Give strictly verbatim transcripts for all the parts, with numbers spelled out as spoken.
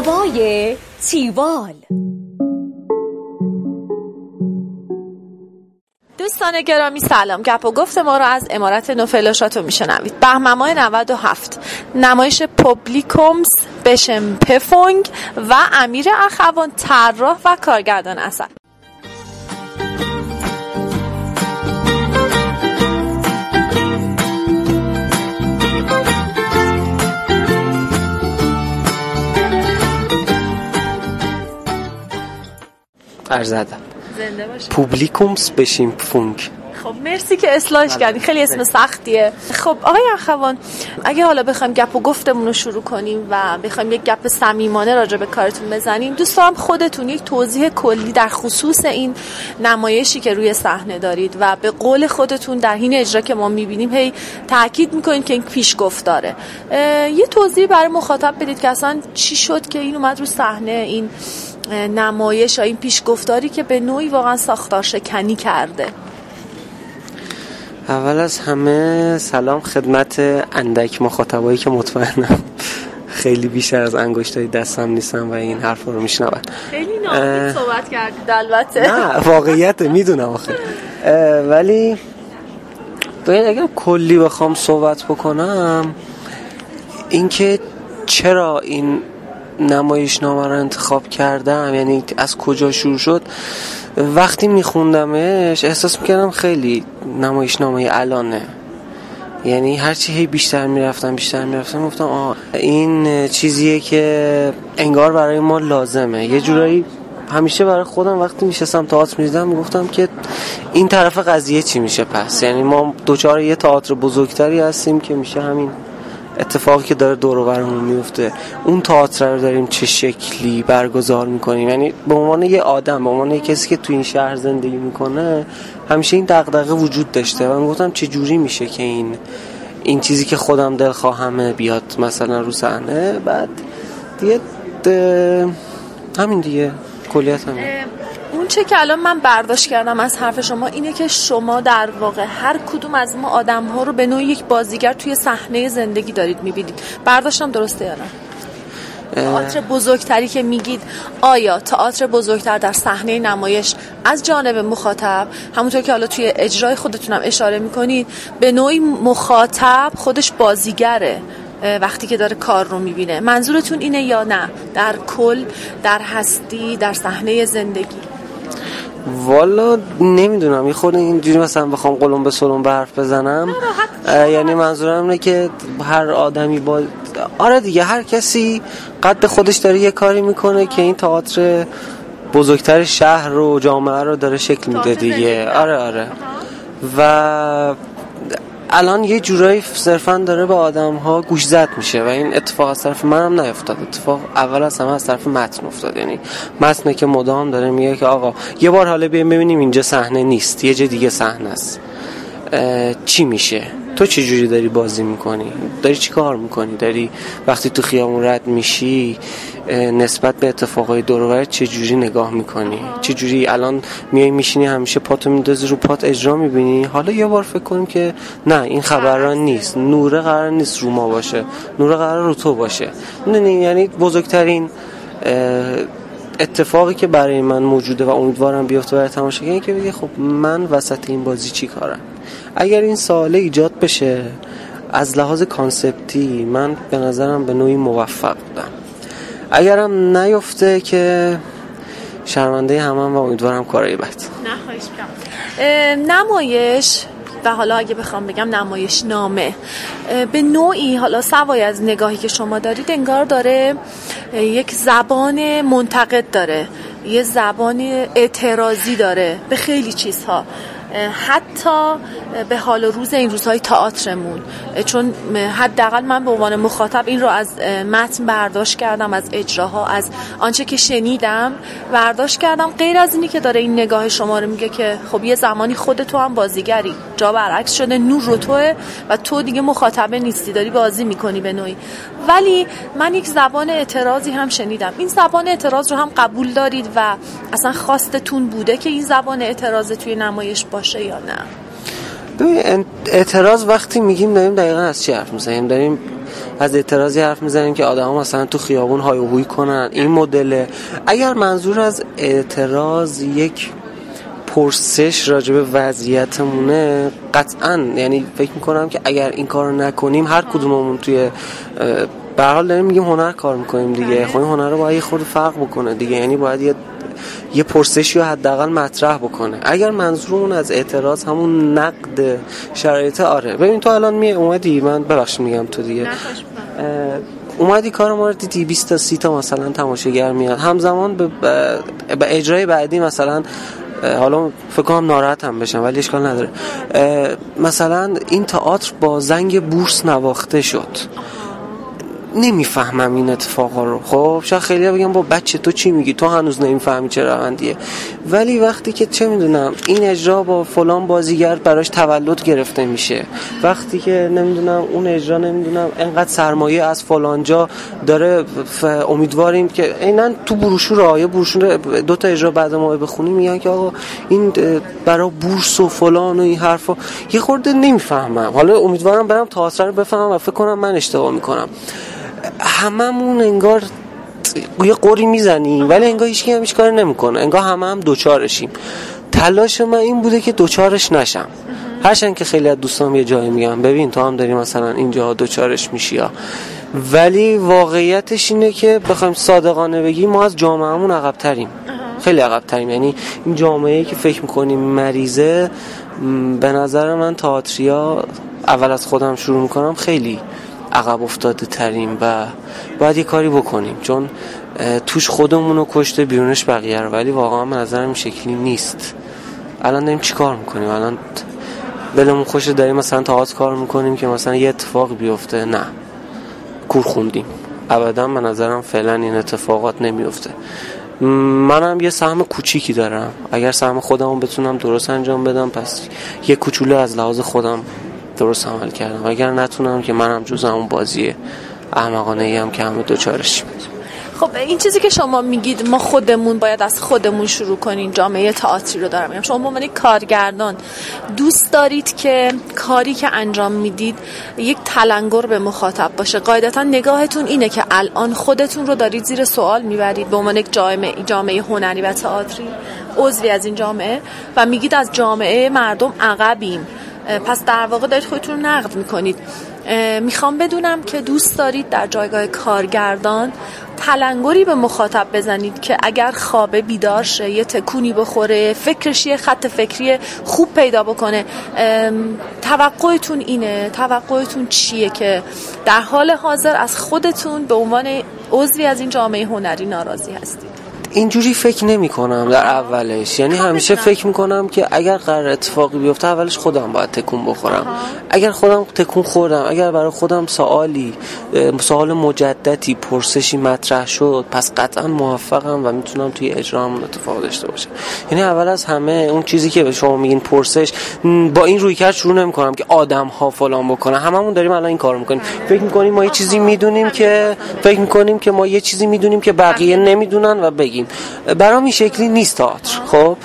هوای تیوال. دوستان گرامی سلام. گپ و گفت ما رو از امارت نوفلاشاتو میشنوید. بهمن ماه نود و هفت نمایش پوبلیکومس بشمپفونگ و امیر اخوان طراح و کارگردان اثر. ارزدم زنده باشه. پوبلیکومس بشمپفونگ. خب مرسی که اصلاحش کردی، خیلی اسم سختیه. خب آقای اخوان، اگه حالا بخوایم گپ و گفتمون رو شروع کنیم و بخوایم یک گپ صمیمانه راجع به کارتون بزنیم، دوست دارم خودتون یک توضیح کلی در خصوص این نمایشی که روی صحنه دارید و به قول خودتون در حین اجرا که ما می‌بینیم هی تاکید می‌کنید که این پیشگفت داره. یه توضیح برای مخاطب بدید که اصلا چی شد که این اومد رو صحنه، این نمایش این پیشگفتاری که به نوعی واقعا ساختار شکنی کرده. اول از همه سلام خدمت اندک مخاطبایی که مطمئنم خیلی بیشتر از انگشتای دستم نیستن و این حرفا رو میشنون. خیلی نامید صحبت کردید البته. نه واقعیت میدونم آخه، ولی باید اگر کلی بخوام صحبت بکنم اینکه چرا این نمایشنامه رو انتخاب کردم، یعنی از کجا شروع شد. وقتی میخوندمش احساس میکردم خیلی نمایشنامه الانه، یعنی هرچی هی بیشتر میرفتم بیشتر میرفتم گفتم آه این چیزیه که انگار برای ما لازمه. یه جورایی همیشه برای خودم وقتی میشستم تئاتر میدیدم میگفتم که این طرف قضیه چی میشه پس، یعنی ما دوچار یه تئاتر بزرگتری هستیم که میشه همین اتفاقی که داره دور و برمون میفته، اون تئاتر رو داریم چه شکلی برگزار میکنیم. یعنی به عنوان یه آدم، به عنوان یه کسی که تو این شهر زندگی میکنه، همیشه این دغدغه وجود داشته و من گفتم چه جوری میشه که این این چیزی که خودم دلخواهمه بیاد مثلا رو صحنه. بعد دیگه همین دیگه کلیت همین. اون چه که الان من برداشت کردم از حرف شما اینه که شما در واقع هر کدوم از ما آدم ها رو به نوعی یک بازیگر توی صحنه زندگی دارید میبینید. برداشتم درسته یا نه؟ تئاتر بزرگتری که میگید، آیا تئاتر بزرگتر در صحنه نمایش از جانب مخاطب، همونطور که حالا توی اجرای خودتونم اشاره میکنید، به نوعی مخاطب خودش بازیگره وقتی که داره کار رو میبینه، منظورتون اینه یا نه در کل، در هستی، در صحنه زندگی؟ والا نمیدونم، یه خورده اینجوری مثلا بخوام قلم به سلم به حرف بزنم، یعنی منظورم اینه که هر آدمی با آره دیگه هر کسی قد خودش داره یه کاری میکنه که این تئاتر بزرگتر شهر رو جامعه رو داره شکل میده دیگه. آره آره و الان یه جورایی صرفا داره به آدم ها گوش زد میشه و این اتفاق از طرف منم نیفتاد، اتفاق اول از همه از طرف متن افتاد. یعنی متنه که مدام داره میگه که آقا یه بار حالا بیایم ببینیم اینجا صحنه نیست، یه جای دیگه صحنه است، چی میشه؟ تو چه جوری داری بازی میکنی؟ داری چی کار میکنی؟ داری وقتی تو خیابون رد میشی نسبت به اتفاقای دور و برت چه جوری نگاه میکنی؟ چه جوری الان میای میشینی همیشه پاتو میندازی رو پات اجرا میبینی؟ حالا یه بار فکر کنیم که نه این خبران نیست، نوره قرار نیست رو ما باشه، نوره قرار رو تو باشه. یعنی بزرگترین اتفاقی که برای من موجوده و امیدوارم بیفته برای تماشاگر که بگه خب من وسط این بازی چی کارم. اگر این سواله ایجاد بشه از لحاظ کانسپتی من به نظرم به نوعی موفق بودم. اگرم نیفته که شرمنده همم و امیدوارم کارایی بد. نه خواهش می‌کنم. نمایش و حالا اگه بخوام بگم نمایش نامه به نوعی حالا سوای از نگاهی که شما دارید انگار داره یک زبان منتقد داره، یه زبان اعتراضی داره به خیلی چیزها، حتی به حال و روز این روزهای تئاترمون. چون حداقل من به عنوان مخاطب این رو از متن برداشت کردم، از اجراها، از آنچه که شنیدم برداشت کردم. غیر از اینی که داره این نگاه شما رو میگه که خب یه زمانی خود تو هم بازیگری، جا برعکس شده، نور رو توه و تو دیگه مخاطبه نیستی، داری بازی میکنی به نوعی. ولی من یک زبان اعتراضی هم شنیدم. این زبان اعتراض رو هم قبول دارید و اصلا خواستتون بوده که این زبان اعتراض توی نمایش باشه یا نه؟ ببین اعتراض وقتی میگیم داریم دقیقاً از چی حرف میزنیم؟ داریم از اعتراضی حرف میزنیم که آدم‌ها مثلا تو خیابون های و هوی کنن، این مدل. اگر منظور از اعتراض یک پرسش راجع به وضعیتمونه، قطعاً یعنی فکر میکنم که اگر این کارو نکنیم هر کدوممون توی به هر حال داریم میگیم هنر کار میکنیم دیگه، خب این هنر رو باید یه خورده فرق بکنه دیگه، یعنی باید یه یه پرسشی رو حداقل مطرح بکنه. اگر منظورمون از اعتراض همون نقد شرایط، آره ببین تو الان می اومدی، من ببخشید میگم تو دیگه اومدی کار ما رو دیدی، بیست تا سی تا مثلا تماشاگر میاد همزمان به, به اجرای بعدی مثلا، حالا فکر کنم ناراحت هم بشم ولی اشکال نداره، مثلا این تئاتر با زنگ بورس نواخته شد. نمیفهمم این اتفاقا رو. خب شاید خیلی ها بگم با بچه تو چی میگی، تو هنوز نمیفهمی چه روندیه، ولی وقتی که چه میدونم این اجرا با فلان بازیگر براش تولد گرفته میشه، وقتی که نمیدونم اون اجرا نمیدونم انقدر سرمایه از فلان جا داره، امیدواریم که عیناً تو بروشور آیه بروشور دو تا اجرا بعد ما بخونیم میگن که آقا این برای بورس و فلان و این حرفا، یه خورده نمیفهمم. حالا امیدوارم برم تئاتر رو بفهمم و فکر کنم من اشتباه میکنم. هممون انگار یه قوری میزنیم ولی انگار هیچ کی هم هیچ کاری نمیکنه، انگار همه هم دوچارشیم. تلاش من این بوده که دوچارش نشم، هرچند که خیلی از دوستام یه جایی میگن ببین تو هم داری مثلا اینجا دوچارش میشی ها، ولی واقعیتش اینه که بخوایم صادقانه بگیم ما از جامعهمون عقب تریم، خیلی عقب تریم. یعنی این جامعه‌ای که فکر میکنیم مریضه، به نظر من تئاتریا اول از خودم شروع میکنم خیلی عقب افتاده تریم و باید یه کاری بکنیم، چون توش خودمون رو کشته بیرونش بقیه رو، ولی واقعا من نظرم این شکلی نیست. الان داریم چی کار میکنیم؟ الان دلمون خوشه داریم مثلا تئاتر کار میکنیم که مثلا یه اتفاق بیفته؟ نه، کور خوندیم. ابدا من نظرم فعلا این اتفاقات نمیفته. منم یه سهم کوچیکی دارم، اگر سهم خودمو بتونم درست انجام بدم پس یه کوچولو از لحاظ خودم درست عمل کردم، اگر نتونم که منم جز اون بازی احمقانه ای هم که همه دوچارشیم. خب این چیزی که شما میگید ما خودمون باید از خودمون شروع کنیم، جامعه تئاتری رو دارم میگم، شما به عنوان کارگردان دوست دارید که کاری که انجام میدید یک تلنگر به مخاطب باشه؟ قاعدتا نگاهتون اینه که الان خودتون رو دارید زیر سوال میبرید به عنوان یک جامعه جامعه هنری و تئاتری، عضوی از این جامعه، و میگید از جامعه مردم عقبیم، پس در واقع دارید خودتون رو نقد میکنید. میخوام بدونم که دوست دارید در جایگاه کارگردان تلنگری به مخاطب بزنید که اگر خوابه بیدار شه، یه تکونی بخوره، فکرش یه خط فکری خوب پیدا بکنه. توقعتون اینه؟ توقعتون چیه که در حال حاضر از خودتون به عنوان عضوی از این جامعه هنری ناراضی هستید؟ اینجوری فکر نمی کنم در اولش، یعنی همیشه فکر می کنم که اگر قرار اتفاقی بیفته اولش خودم باید تکون بخورم. آها. اگر خودم تکون خوردم، اگر برای خودم سوالی سوال مجددی پرسشی مطرح شد، پس قطعا موفقم و میتونم توی اجرام اتفاق داشته باشم. یعنی اول از همه اون چیزی که به شما میگین پرسش، با این رویکرد شروع نمی کنم که آدم ها فلان بکنن. هممون داریم الان این کارو میکنیم، فکر میکنیم ما یه چیزی میدونیم که فکر میکنیم که ما یه چیزی میدونیم که بقیه نمیدونن و بگیم. برام این شکلی نیست تئاتر. خب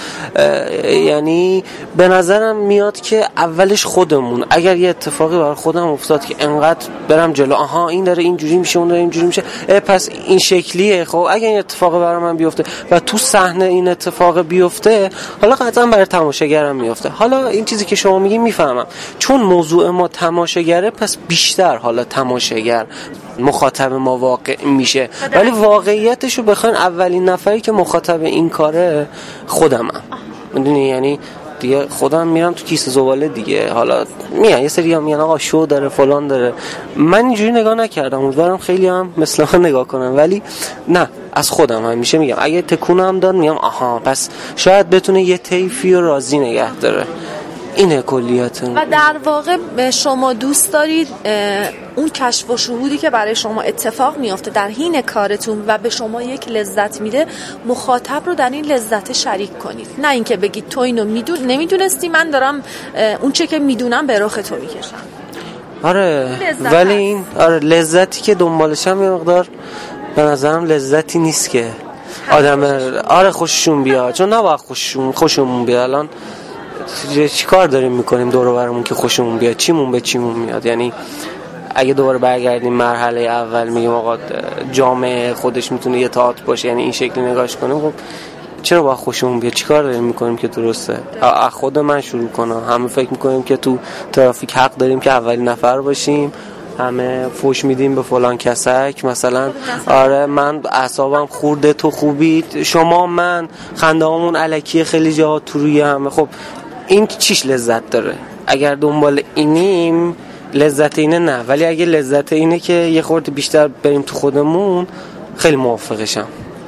یعنی به نظرم میاد که اولش خودمون، اگر یه اتفاقی برای خودم افتاد که انقدر برم جلو، آها این داره اینجوری میشه اون داره اینجوری میشه، پس این شکلیه. خب اگر این اتفاقی برای من بیفته و تو صحنه این اتفاق بیفته، حالا قطعا برای تماشاگرم میفته. حالا این چیزی که شما میگین میفهمم، چون موضوع ما تماشاگره پس بیشتر حالا تماشاگر مخاطب ما واقع میشه، ولی واقعیتشو بخواین اولین نفری که مخاطب این کاره خودمم. میدونی یعنی دیگه خودم میرم تو کیسه زباله دیگه. حالا میان یه سری هم میگن آقا شو داره فلان داره، من اینجوری نگاه نکردم، امیدوارم خیلی هم مثل من نگاه کنم، ولی نه، از خودم همیشه میگم اگه تکونم داد میگم آها پس شاید بتونه یه طیفی رو راضی نگه داره. اینه کلیاتون. و در واقع شما دوست دارید اون کشف و شهودی که برای شما اتفاق میافته در حین کارتون و به شما یک لذت میده، مخاطب رو در این لذت شریک کنید، نه اینکه بگید تو اینو میدون نمیدونستی، من دارم اون چه که میدونم به رخ تو میکشم. آره ولی این آره لذتی که دنبالشم یه مقدار به نظرم لذتی نیست که آدم آره خوششون بیاد، چون نباید خوششون خوشمون بیاد. الان چی کار داریم میکنیم دور و برمون که خوشمون بیاد؟ چیمون به چیمون میاد؟ یعنی اگه دوباره برگردیم مرحله اول میگیم آقا جامعه خودش میتونه یه تئاتر باشه، یعنی این شکلی نگاش کنیم، خب چرا با خوشمون بیاد؟ چیکار داریم میکنیم که درسته؟ از خود من شروع کنم. همه فکر میکنیم که تو ترافیک حق داریم که اولین نفر باشیم، همه فوش میدیم به فلان کسک مثلا. آره من اعصابم خورده، تو خوبی، شما، من، خنده‌هامون الکیه خیلی جا تو روی همه. خب این چیش لذت داره؟ اگر دنبال اینیم لذت اینه نه، ولی اگه لذت اینه که یه خورده بیشتر بریم تو خودمون، خیلی موافقشم.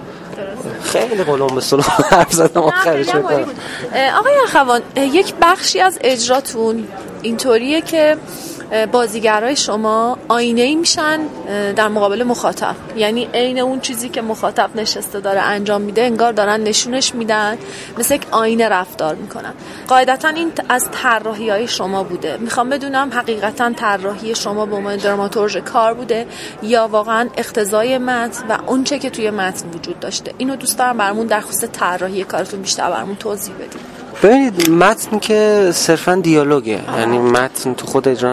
خیلی قلم به سلام حرف زدم آخرش میکنم. آقای اخوان، یک بخشی از اجراتون اینطوریه که بازیگرای شما آینه‌ای میشن در مقابل مخاطب، یعنی عین اون چیزی که مخاطب نشسته داره انجام میده انگار دارن نشونش میدن، مثل یک آینه رفتار میکنن. قاعدتا این از طراحی‌های شما بوده. میخوام بدونم حقیقتا طراحی شما به عنوان دراماتورژ کار بوده یا واقعا اقتضای متن و اون چه که توی متن وجود داشته؟ اینو دوست دارم برامون در خصوص طراحی کارتون بیشتر برامون توضیح بدید. ببینید متن که صرفا دیالوگه، یعنی متن تو خود اجرا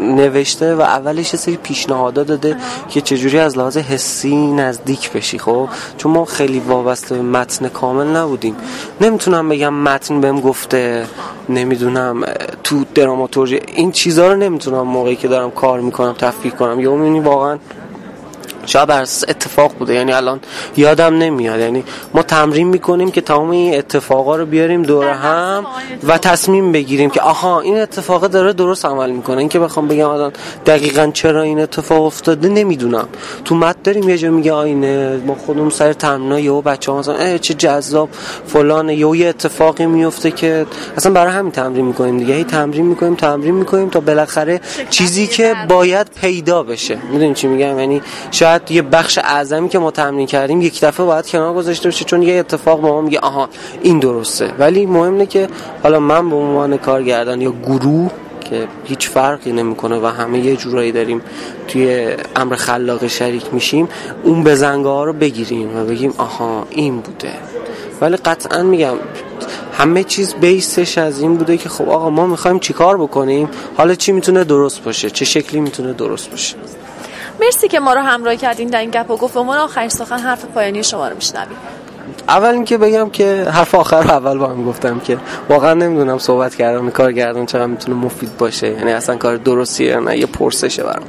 نوشته و اولش یه سری پیشنهادات داده که چجوری از لحاظ حسی نزدیک بشی. خب چون ما خیلی وابسته به متن کامل نبودیم، نمیتونم بگم متن بهم گفته، نمیدونم تو دراماتورژی این چیزا رو نمیتونم موقعی که دارم کار میکنم تفکیک کنم. یا میبینی واقعا شاید برس اتفاق بوده، یعنی الان یادم نمیاد. یعنی ما تمرین میکنیم که تمام این اتفاقا رو بیاریم دور هم و تصمیم بگیریم که آها این اتفاق داره درست عمل میکنه. این که بخوام بگم الان دقیقاً چرا این اتفاق افتاده نمیدونم. تو متن داریم یه جا میگه آینه، ما خودمون سر تمرینای یهو بچه‌ها مثلا چه جذاب فلان، یهو یه اتفاقی میفته که اصلا برای همین تمرین میکنیم دیگه. هی تمرین میکنیم تمرین میکنیم تا بالاخره چیزی که باید پیدا بشه. میدونین چی میگم؟ یعنی شاید یه بخش اعظمی که ما تمرین کردیم یک دفعه باید کنار گذاشته بشه چون یه اتفاق با ما میگه آها این درسته. ولی مهمه که حالا من به عنوان کارگردان یا گروه که هیچ فرقی نمیکنه و همه یه جورایی داریم توی امر خلاق شریک میشیم، اون بزنگه ها رو بگیریم و بگیم آها این بوده. ولی قطعا میگم همه چیز بیسش از این بوده که خب آقا ما میخوایم چیکار بکنیم، حالا چی میتونه درست باشه، چه شکلی میتونه درست باشه. مرسی که ما رو همراهی کردین در این گپ و گفتمون. آخرین سخن حرف پایانی شما رو میشنویم. اول اینکه بگم که حرف آخر رو اول با هم گفتم که واقعا نمیدونم صحبت کردن کارگردان چقدر میتونه مفید باشه، یعنی اصلا کار درستیه یا نه، یه پرسشه برام.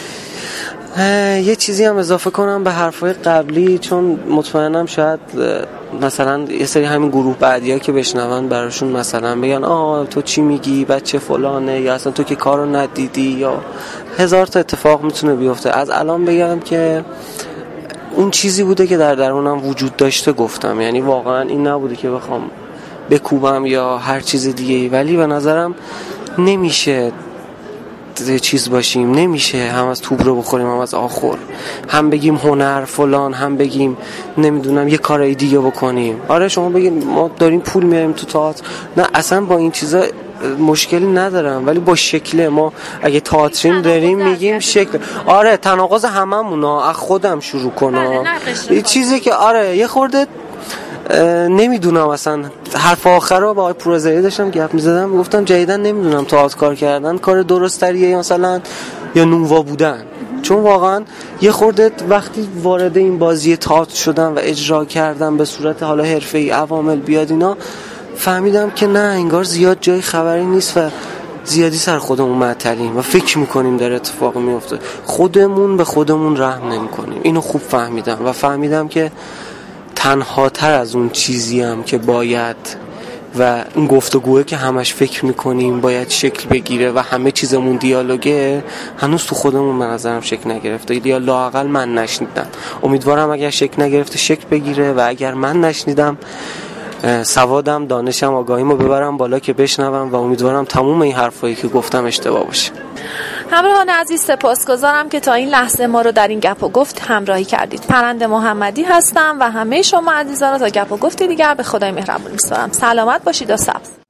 یه چیزی هم اضافه کنم به حرفای قبلی، چون مطمئنم شاید مثلا یه سری همین گروه بعدیا که بشنون براشون مثلا بگن آه تو چی میگی بچه فلانه، یا اصلا تو که کارو ندیدی، یا هزار تا اتفاق میتونه بیفته. از الان بگم که اون چیزی بوده که در درونم وجود داشته گفتم، یعنی واقعا این نبوده که بخوام بکوبم یا هر چیز دیگه. ولی به نظرم نمیشه چیز باشیم، نمیشه هم از توپ رو بخوریم هم از آخر، هم بگیم هنر فلان هم بگیم نمیدونم یه کارای دیگه بکنیم. آره شما بگید ما داریم پول میاریم تو تئاتر، نه اصلا با این چیزا مشکلی ندارم، ولی با شکل ما اگه تئاترین داریم میگیم شکل. آره تناقض هممونا، از خودم شروع کنم. این چیزی که آره یه خورده نمیدونم، اصلا حرف آخر رو با آقای پورزایی داشتم گپ میزدم، گفتم جدیدن نمیدونم تئاتر کار کردن کار درست تریه یا مثلا یا نووا بودن. چون واقعا یه خورده وقتی وارد این بازی تئاتر شدم و اجرا کردم به صورت حالا حرفه‌ای عوامل بیاد اینا، فهمیدم که نه انگار زیاد جای خبری نیست و زیادی سر خودمون معطلیم و فکر میکنیم داره اتفاق میفته، خودمون به خودمون رحم نمیکنیم. اینو خوب فهمیدم و فهمیدم که تنها تر از اون چیزیم که باید و این گفتگوه که همش فکر میکنیم باید شکل بگیره و همه چیزمون دیالوگه، هنوز تو خودمون به نظرم شکل نگرفته یا لااقل من نشنیدم. امیدوارم اگر شکل نگرفته شکل بگیره و اگر من نشنیدم سوادم دانشم آگاهیمو ببرم بالا که بشنوم و امیدوارم تموم این حرفایی که گفتم اشتباه باشه. همراهان عزیز سپاسگزارم که تا این لحظه ما رو در این گپ و گفت همراهی کردید. پرنده محمدی هستم و همه شما عزیزان رو تا گپ و گفت دیگر به خدای مهربون می‌سپارم. سلامت باشید و سبز.